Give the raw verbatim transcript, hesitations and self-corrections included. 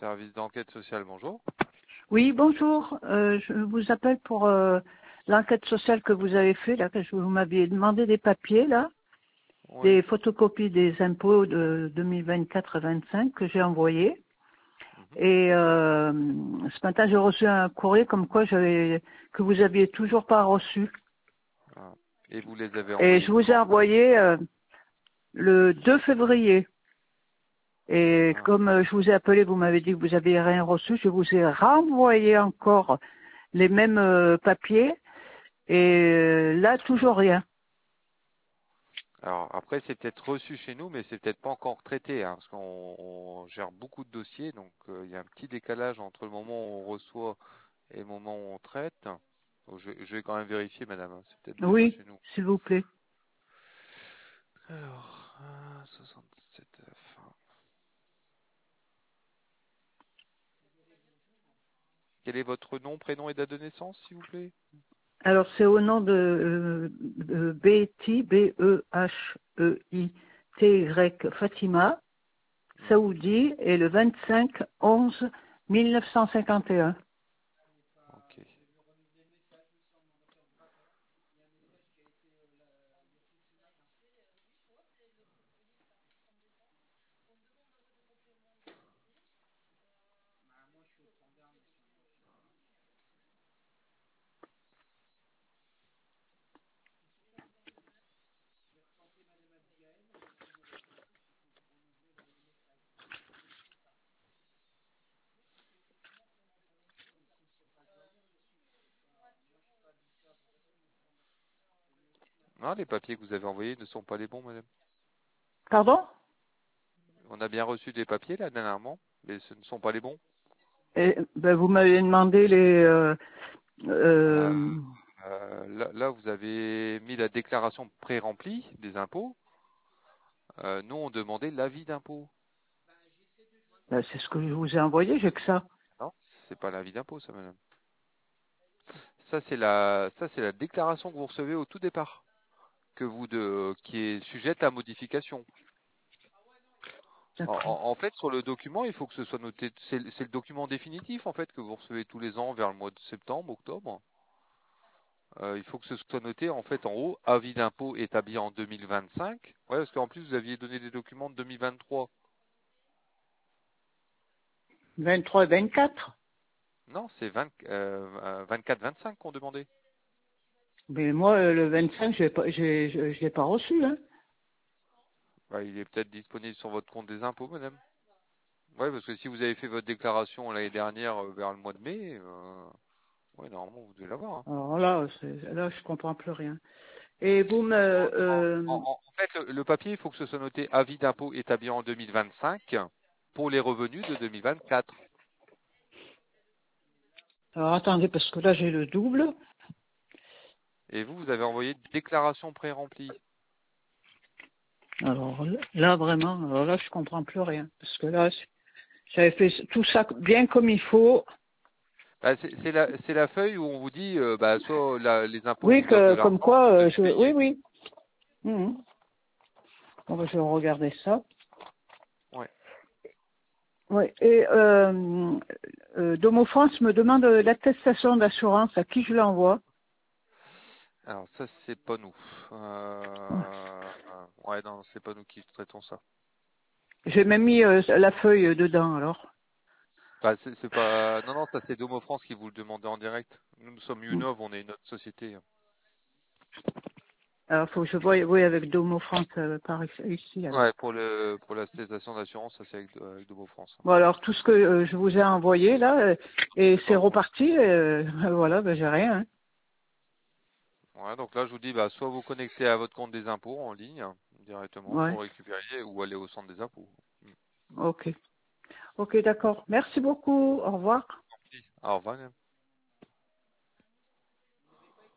Service d'enquête sociale, bonjour. Oui, bonjour. Euh, je vous appelle pour euh, l'enquête sociale que vous avez fait là, que je- vous m'aviez demandé des papiers là, Oui. des photocopies des impôts de deux mille vingt-quatre vingt-cinq que j'ai envoyés. Mhm. Et euh, ce matin, j'ai reçu un courrier comme quoi j'avais que vous aviez toujours pas reçu. Ah. Et vous les avez Et envoyés je vous ai quand? envoyé euh, le deux février. Et Ah. comme euh, je vous ai appelé, vous m'avez dit que vous aviez rien reçu, je vous ai renvoyé encore les mêmes euh, papiers. Et euh, là, toujours rien. Alors après, c'est peut-être reçu chez nous, mais c'est peut-être pas encore traité, hein, parce qu'on on gère beaucoup de dossiers, donc euh, il y a un petit décalage entre le moment où on reçoit et le moment où on traite. Donc, je, je vais quand même vérifier, madame, hein, c'est peut-être reçu Oui, chez nous. s'il vous plaît. Alors, euh, soixante-sept F. Quel est votre nom, prénom et date de naissance, s'il vous plaît? Alors, c'est au nom de, euh, de Betty, B E H E I T Y Fatima, Mhm. Saoudi, et le vingt-cinq onze mille neuf cent cinquante et un. Ok. Non, les papiers que vous avez envoyés ne sont pas les bons, madame. Pardon? On a bien reçu des papiers là dernièrement, mais ce ne sont pas les bons. Et, ben, vous m'avez demandé les... euh, Euh, euh, euh, là, là, vous avez mis la déclaration pré-remplie des impôts. Euh, nous, on demandait l'avis d'impôt. ben, c'est ce que je vous ai envoyé, j'ai que ça. Non, c'est pas l'avis d'impôt, ça, madame. Ça, c'est la, ça, c'est la déclaration que vous recevez au tout départ, que vous de, qui est sujette à modification. En, D'accord. en- en fait, sur le document, il faut que ce soit noté. C'est c'est le document définitif, en fait, que vous recevez tous les ans vers le mois de septembre, octobre. Euh, il faut que ce soit noté en fait en haut, avis d'impôt établi en deux mille vingt-cinq. Ouais, parce qu'en plus vous aviez donné des documents de deux mille vingt-trois. vingt-trois et vingt-quatre. Non, c'est vingt, euh, vingt-quatre vingt-cinq qu'on demandait. Mais moi, euh, le vingt-cinq, je ne l'ai pas reçu. Hein. Ouais, il est peut-être disponible sur votre compte des impôts, madame. Ouais, parce que si vous avez fait votre déclaration l'année dernière euh, vers le mois de mai, euh, ouais, normalement vous devez l'avoir, hein. Alors là, c'est- là, je comprends plus rien. Et vous me... euh, En, en- en fait, le, le papier, il faut que ce soit noté avis d'impôt établi en deux mille vingt-cinq pour les revenus de deux mille vingt-quatre. alors attendez, parce que là, j'ai le double. Et vous, vous avez envoyé déclaration pré-remplie. Alors là, vraiment, alors là, je comprends plus rien. Parce que là, j'avais fait tout ça bien comme il faut. Bah, c'est c'est la, c'est la feuille où on vous dit, euh, bah, soit la- les impôts Oui, vous doivent de que, comme l'argent, quoi, soit vous euh, devez je, oui, payer. oui. Mhm. Bon, ben, je vais regarder ça. Ouais. Oui, et euh, euh, Domo France me demande l'attestation d'assurance. À qui je l'envoie? Alors ça, c'est pas nous. Euh, ouais, non, c'est pas nous qui traitons ça. J'ai même mis euh, la feuille dedans, alors. Bah, c'est c'est pas. Non, non, ça c'est Domo France qui vous le demandait en direct. Nous, nous sommes Mhm. Unov, on est une autre société. Alors, faut que je voie, oui, avec Domo France euh, par ici, ici, alors. Ouais, pour le pour la l'attestation d'assurance, ça c'est avec, avec Domo France. Bon, alors, tout ce que euh, je vous ai envoyé, là, euh, et C'est c'est pas bon. reparti, euh, voilà, ben, j'ai rien. Hein. Ouais, donc là, je vous dis, bah, soit vous connectez à votre compte des impôts en ligne directement Ouais, pour récupérer, ou aller au centre des impôts. ok. Ok, d'accord. Merci beaucoup. Au revoir. Au revoir.